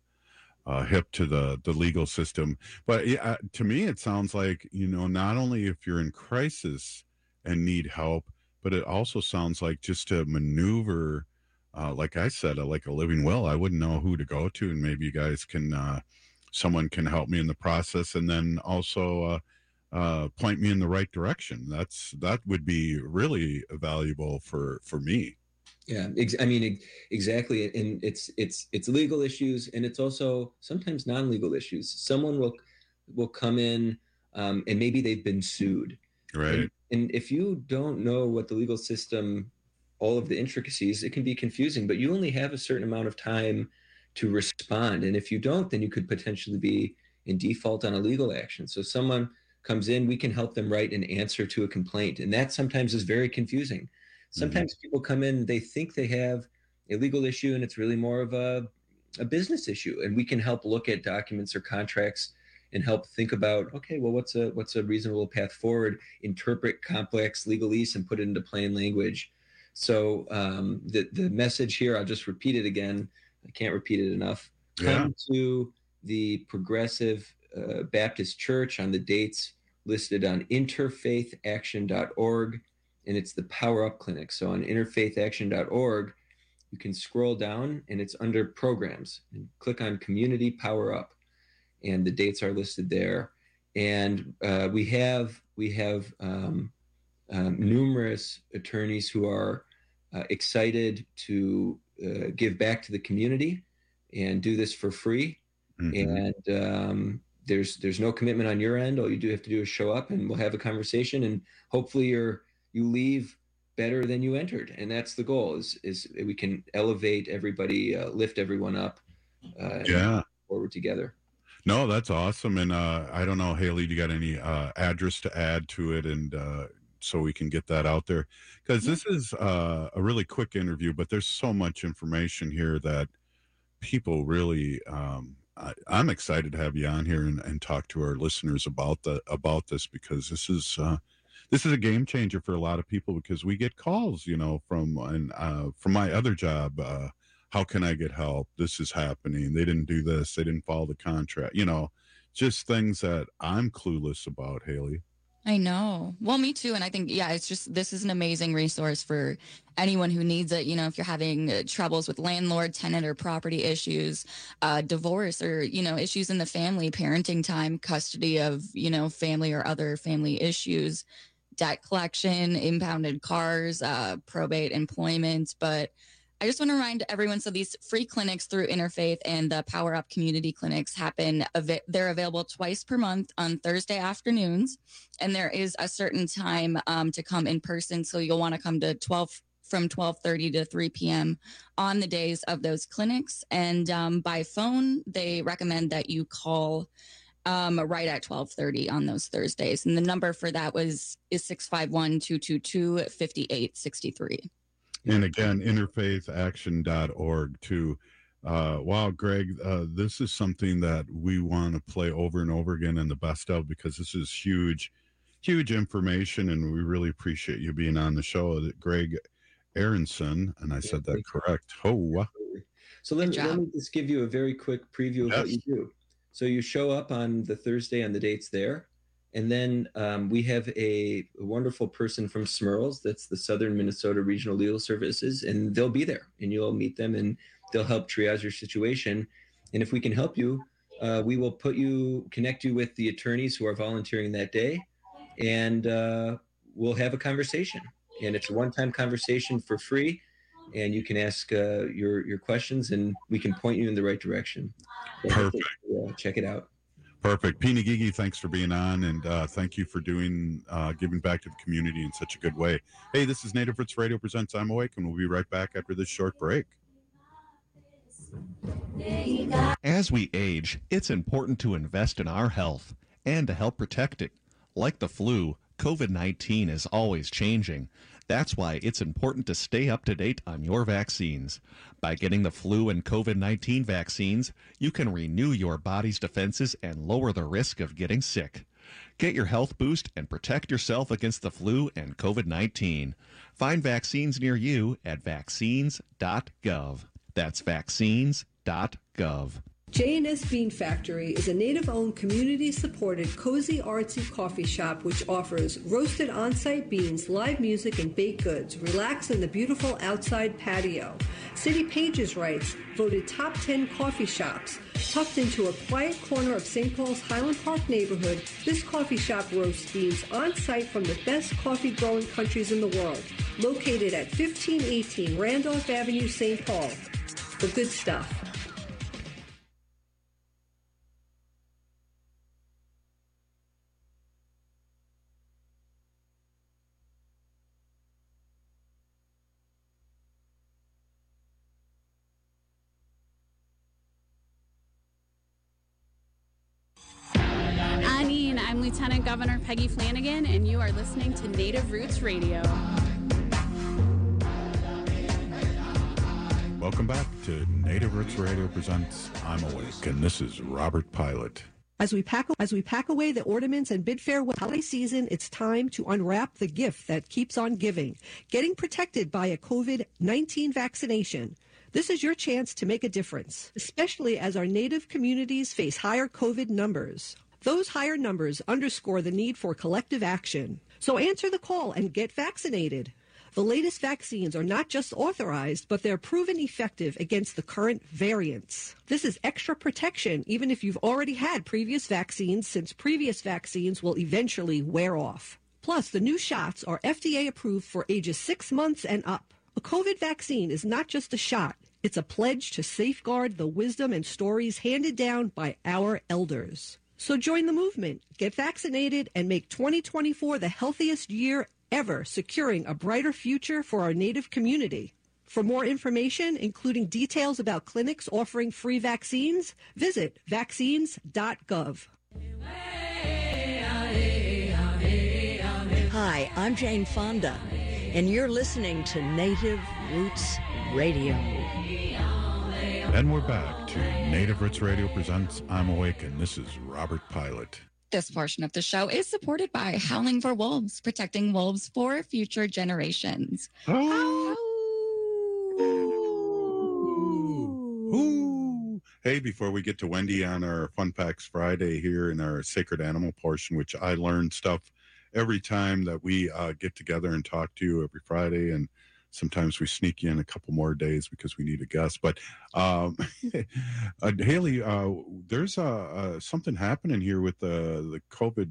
hip to the legal system. But to me, it sounds like, not only if you're in crisis and need help, but it also sounds like just to maneuver, like I said, like a living will. I wouldn't know who to go to, and maybe you guys can, someone can help me in the process, and then also point me in the right direction. That would be really valuable for me. Yeah, exactly. And it's legal issues, and it's also sometimes non-legal issues. Someone will come in, and maybe they've been sued. Right. And if you don't know what the legal system, all of the intricacies, it can be confusing, but you only have a certain amount of time to respond. And if you don't, then you could potentially be in default on a legal action. So someone comes in, we can help them write an answer to a complaint. And that sometimes is very confusing. Sometimes people come in, they think they have a legal issue, and it's really more of a business issue. And we can help look at documents or contracts and help think about, okay, well, what's a reasonable path forward, interpret complex legalese and put it into plain language. So the message here, I'll just repeat it again. I can't repeat it enough. Come to the Progressive Baptist Church on the dates listed on interfaithaction.org. And it's the Power Up Clinic. So on interfaithaction.org, you can scroll down and it's under programs and click on Community Power Up, and the dates are listed there. And we have numerous attorneys who are excited to give back to the community and do this for free. And There's no commitment on your end. All you do have to do is show up, and we'll have a conversation, and hopefully you leave better than you entered. And that's the goal, is we can elevate everybody, lift everyone up, forward together. No, that's awesome. And I don't know, Haley, do you got any address to add to it, and so we can get that out there? Because this is a really quick interview, but there's so much information here that people really I'm excited to have you on here and talk to our listeners about this, because this is a game changer for a lot of people, because we get calls, from my other job. How can I get help? This is happening. They didn't do this. They didn't follow the contract. Just things that I'm clueless about, Haley. I know. Well, me too. And I think, this is an amazing resource for anyone who needs it. If you're having troubles with landlord, tenant, or property issues, divorce, or, issues in the family, parenting time, custody of, family or other family issues, debt collection, impounded cars, probate, employment. But I just want to remind everyone, so these free clinics through Interfaith and the Power Up Community Clinics they're available twice per month on Thursday afternoons, and there is a certain time to come in person, so you'll want to come to from 12:30 to 3 p.m. on the days of those clinics. And by phone, they recommend that you call right at 12:30 on those Thursdays, and the number for that is 651-222-5863. And again, interfaithaction.org too. Wow, Greg, this is something that we want to play over and over again, and the best of, because this is huge information, and we really appreciate you being on the show. Greg Aronson, and I said that correct. Oh, so let me just give you a very quick preview of what you do. So you show up on the Thursday on the dates there. And then we have a wonderful person from SMERLS, that's the Southern Minnesota Regional Legal Services, and they'll be there, and you'll meet them, and they'll help triage your situation. And if we can help you, we will connect you with the attorneys who are volunteering that day, and we'll have a conversation. And it's a one-time conversation for free, and you can ask your questions, and we can point you in the right direction. So perfect. Check it out. Perfect. Pina Gigi, thanks for being on, and thank you for giving back to the community in such a good way. Hey, this is Native Roots Radio presents I'm Awake, and we'll be right back after this short break. As we age, it's important to invest in our health and to help protect it. Like the flu, COVID-19 is always changing. That's why it's important to stay up to date on your vaccines. By getting the flu and COVID-19 vaccines, you can renew your body's defenses and lower the risk of getting sick. Get your health boost and protect yourself against the flu and COVID-19. Find vaccines near you at vaccines.gov. That's vaccines.gov. J&S Bean Factory is a native-owned, community-supported, cozy, artsy coffee shop which offers roasted on-site beans, live music, and baked goods. Relax in the beautiful outside patio. City Pages writes, voted top 10 coffee shops. Tucked into a quiet corner of St. Paul's Highland Park neighborhood, this coffee shop roasts beans on-site from the best coffee-growing countries in the world. Located at 1518 Randolph Avenue, St. Paul. The good stuff. I'm Lieutenant Governor Peggy Flanagan, and you are listening to Native Roots Radio. Welcome back to Native Roots Radio presents I'm Awake, and this is Robert Pilot. As we pack away the ornaments and bid farewell holiday season, it's time to unwrap the gift that keeps on giving, getting protected by a COVID-19 vaccination. This is your chance to make a difference, especially as our Native communities face higher COVID numbers. Those higher numbers underscore the need for collective action. So answer the call and get vaccinated. The latest vaccines are not just authorized, but they're proven effective against the current variants. This is extra protection even if you've already had previous vaccines, since previous vaccines will eventually wear off. Plus, the new shots are FDA approved for ages 6 months and up. A COVID vaccine is not just a shot. It's a pledge to safeguard the wisdom and stories handed down by our elders. So join the movement, get vaccinated, and make 2024 the healthiest year ever, securing a brighter future for our Native community. For more information, including details about clinics offering free vaccines, visit vaccines.gov. Hi, I'm Jane Fonda, and you're listening to Native Roots Radio. And we're back to Native Roots Radio presents I'm Awake, and this is Robert Pilot. This portion of the show is supported by Howling for Wolves, protecting wolves for future generations. Ooh. Hey, before we get to Wendy on our Fun Facts Friday here in our Sacred Animal portion, which I learn stuff every time that we get together and talk to you every Friday, and sometimes we sneak in a couple more days because we need a guest. But Haley, there's something happening here with the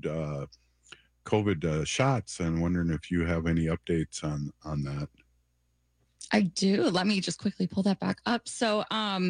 COVID shots, and wondering if you have any updates on that. I do. Let me just quickly pull that back up. So,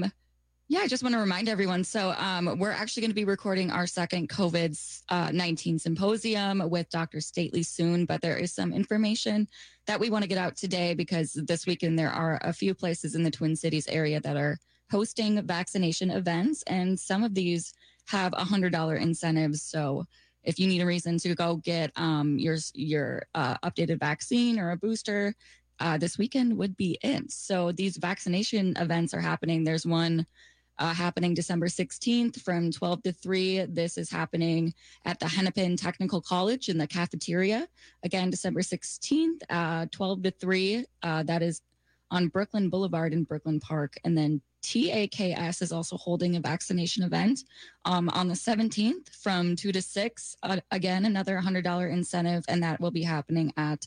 I just want to remind everyone. So we're actually going to be recording our second COVID-19 symposium with Dr. Stately soon, but there is some information that we want to get out today because this weekend there are a few places in the Twin Cities area that are hosting vaccination events, and some of these have $100 incentives. So if you need a reason to go get your updated vaccine or a booster, this weekend would be it. So these vaccination events are happening. There's one happening December 16th from 12 to 3. This is happening at the Hennepin Technical College in the cafeteria. Again, December 16th, 12 to 3. That is on Brooklyn Boulevard in Brooklyn Park. And then TAKS is also holding a vaccination event on the 17th from 2 to 6. Again, another $100 incentive, and that will be happening at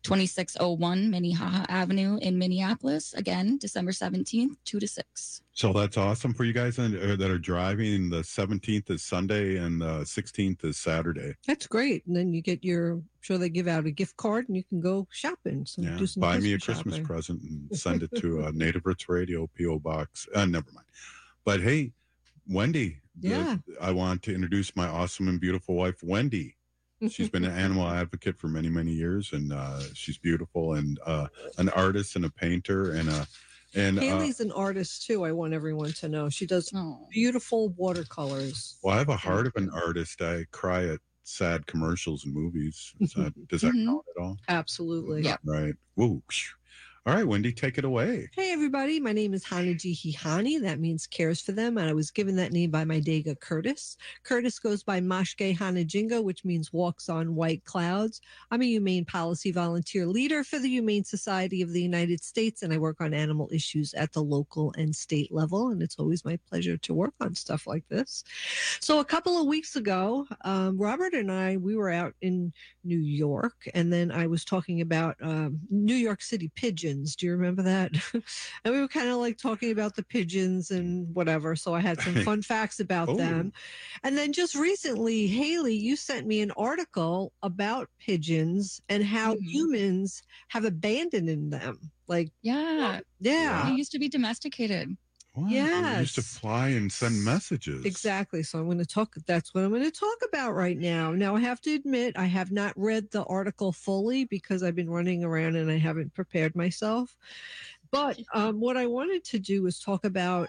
2601 Minnehaha Avenue in Minneapolis. Again, December 17th, 2 to 6. So that's awesome for you guys that are driving. The 17th is Sunday and the 16th is Saturday. That's great. And then you get they give out a gift card and you can go shopping. So do some buy me a Christmas Christmas shopping. present and send it to Native Roots Radio, P.O. Box. Never mind. But hey, Wendy, Yeah. I want to introduce my awesome and beautiful wife, Wendy. She's been an animal advocate for many, many years, and she's beautiful and an artist and a painter and Haley's an artist too. I want everyone to know she does beautiful watercolors. well, I have a heart of an artist. I cry at sad commercials and movies. Does that count at all? Absolutely. Yeah. Right. Woo. All right, Wendy, take it away. Hey, everybody. My name is Hanaji. That means cares for them. And I was given that name by my Dega Curtis. Curtis goes by Mashke Hanajinga, which means walks on white clouds. I'm a humane policy volunteer leader for the Humane Society of the United States, and I work on animal issues at the local and state level. And it's always my pleasure to work on stuff like this. So a couple of weeks ago, Robert and we were out in New York, and then I was talking about New York City pigeons. Do you remember that? And we were kind of like talking about the pigeons and whatever. So I had some fun facts about them. And then just recently, Haley, you sent me an article about pigeons and how humans have abandoned them. Like, yeah. They used to be domesticated. Wow, Yes. we used to fly and send messages. Exactly. So that's what I'm going to talk about right now. Now, I have to admit, I have not read the article fully because I've been running around and I haven't prepared myself. But what I wanted to do was talk about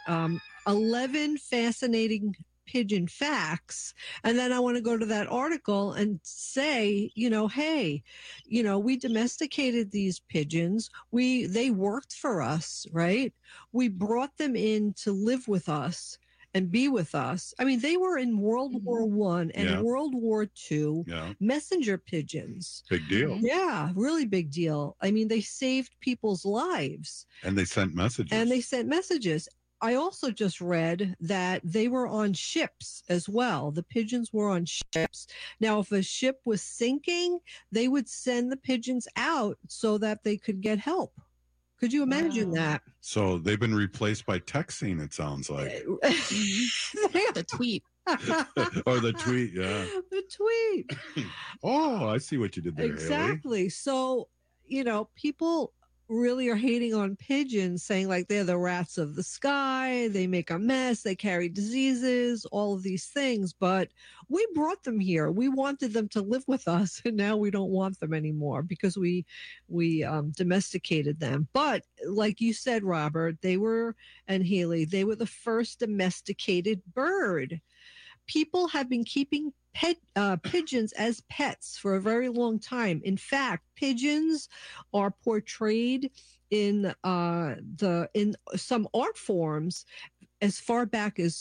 11 fascinating pigeon facts. And then I want to go to that article and say, hey, we domesticated these pigeons. They worked for us, right? We brought them in to live with us and be with us. I mean, they were in World War I and World War II messenger pigeons. Big deal. Yeah, really big deal. I mean, they saved people's lives. And they sent messages. I also just read that they were on ships as well. The pigeons were on ships. Now, if a ship was sinking, they would send the pigeons out so that they could get help. Could you imagine that? So they've been replaced by texting, it sounds like. The tweet. Or the tweet, yeah. The tweet. Oh, I see what you did there, Exactly. Haley. So, people really are hating on pigeons, saying like they're the rats of the sky, they make a mess, they carry diseases, all of these things. But we brought them here. We wanted them to live with us, and now we don't want them anymore because we domesticated them. But like you said, Robert, and Haley, they were the first domesticated bird. People have been keeping pigeons as pets for a very long time. In fact, pigeons are portrayed in some art forms as far back as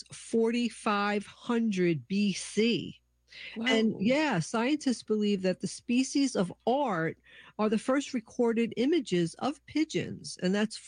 4500 BC. Wow. And scientists believe that the species of art are the first recorded images of pigeons, and that's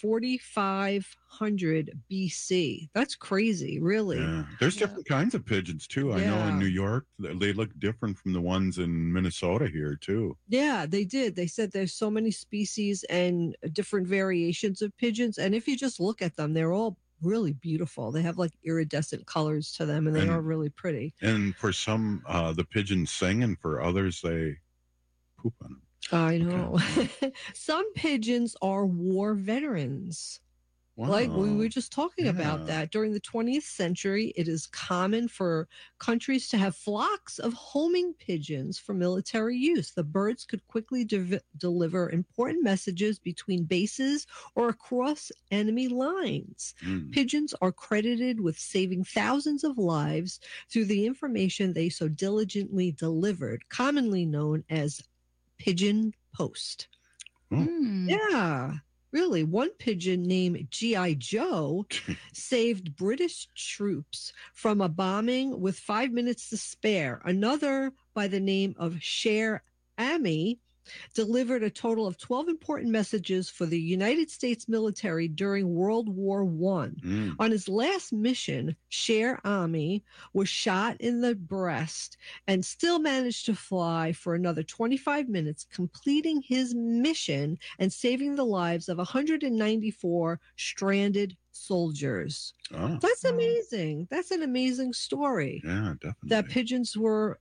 4500 BC. That's crazy, really. Yeah. There's different kinds of pigeons too. I know in New York they look different from the ones in Minnesota here too. Yeah, they did. They said there's so many species and different variations of pigeons, and if you just look at them, they're all really beautiful. They have like iridescent colors to them, and they are really pretty. And for some, the pigeons sing, and for others, they poop on them. I know. Okay. Some pigeons are war veterans. Wow. Like we were just talking about that. During the 20th century, it is common for countries to have flocks of homing pigeons for military use. The birds could quickly deliver important messages between bases or across enemy lines. Pigeons are credited with saving thousands of lives through the information they so diligently delivered, commonly known as pigeon post. Yeah. Really, one pigeon named G.I. Joe saved British troops from a bombing with 5 minutes to spare. Another, by the name of Sher Ami, delivered a total of 12 important messages for the United States military during World War I. On his last mission, Sher Ami was shot in the breast and still managed to fly for another 25 minutes, completing his mission and saving the lives of 194 stranded soldiers. Oh. That's amazing. That's an amazing story. Yeah, definitely. That pigeons were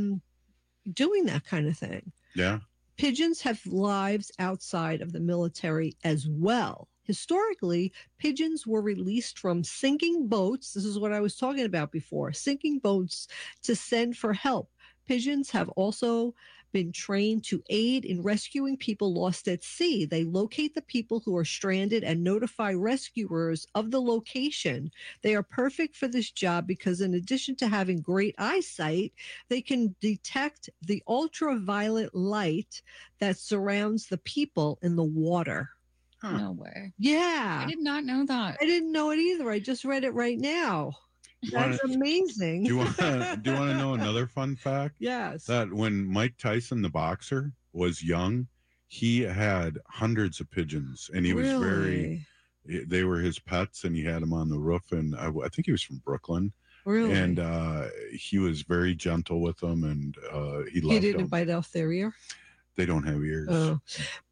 doing that kind of thing. Yeah. Pigeons have lives outside of the military as well. Historically, pigeons were released from sinking boats. This is what I was talking about before, sinking boats to send for help. Pigeons have also been trained to aid in rescuing people lost at sea. They locate the people who are stranded and notify rescuers of the location. They are perfect for this job because in addition to having great eyesight, they can detect the ultraviolet light that surrounds the people in the water. No way. Yeah. I did not know that. I didn't know it either. I just read it right now. That's amazing. Do you want to know another fun fact? Yes. That when Mike Tyson, the boxer, was young, he had hundreds of pigeons, and he was they were his pets, and he had them on the roof. And I think he was from Brooklyn. Really? And he was very gentle with them, and he loved them. He didn't bite off their ear? They don't have ears. Oh.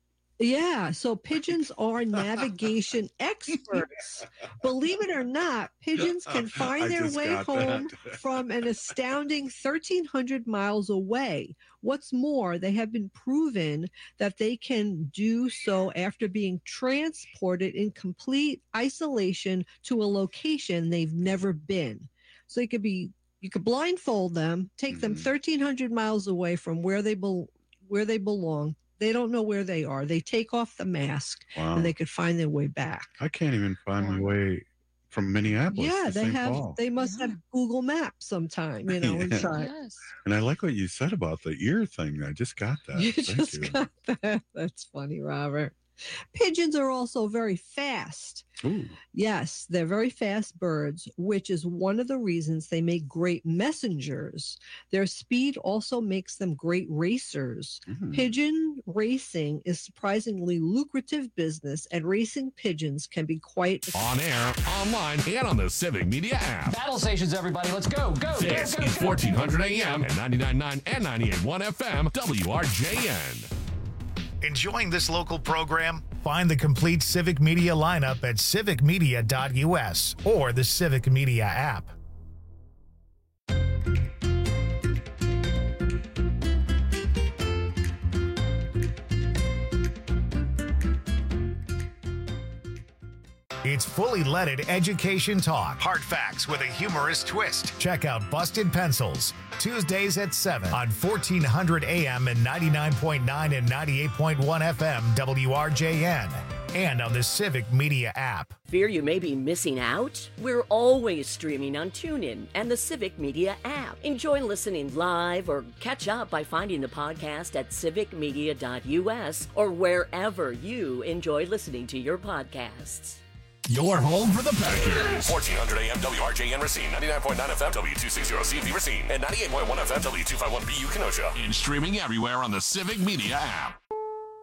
Yeah, so pigeons are navigation experts. Believe it or not, pigeons can find their way home from an astounding 1,300 miles away. What's more, they have been proven that they can do so after being transported in complete isolation to a location they've never been. So you could blindfold them, take them 1,300 miles away from where they belong. They don't know where they are. They take off the mask and they could find their way back. I can't even find my way from Minneapolis. Yeah, to they St. have. Paul. They must have Google Maps sometime, inside. Yes. And I like what you said about the ear thing. I just got that. You Thank just you. got that. That's funny, Robert. Pigeons are also very fast. Ooh. Yes, they're very fast birds, which is one of the reasons they make great messengers. Their speed also makes them great racers. Pigeon racing is surprisingly lucrative business, and racing pigeons can be quite on air, online, and on the Civic Media app. Battle stations, everybody. Let's go. This is 1400 AM and 99.9 and 98.1 FM WRJN. Enjoying this local program? Find the complete Civic Media lineup at civicmedia.us or the Civic Media app. It's fully leaded education talk. Hard facts with a humorous twist. Check out Busted Pencils, Tuesdays at 7 on 1400 AM and 99.9 and 98.1 FM WRJN. And on the Civic Media app. Fear you may be missing out? We're always streaming on TuneIn and the Civic Media app. Enjoy listening live or catch up by finding the podcast at civicmedia.us or wherever you enjoy listening to your podcasts. Your home for the Packers. 1400 AM WRJN Racine, 99.9 FM W260CV Racine, and 98.1 FM W251BU Kenosha. And streaming everywhere on the Civic Media app.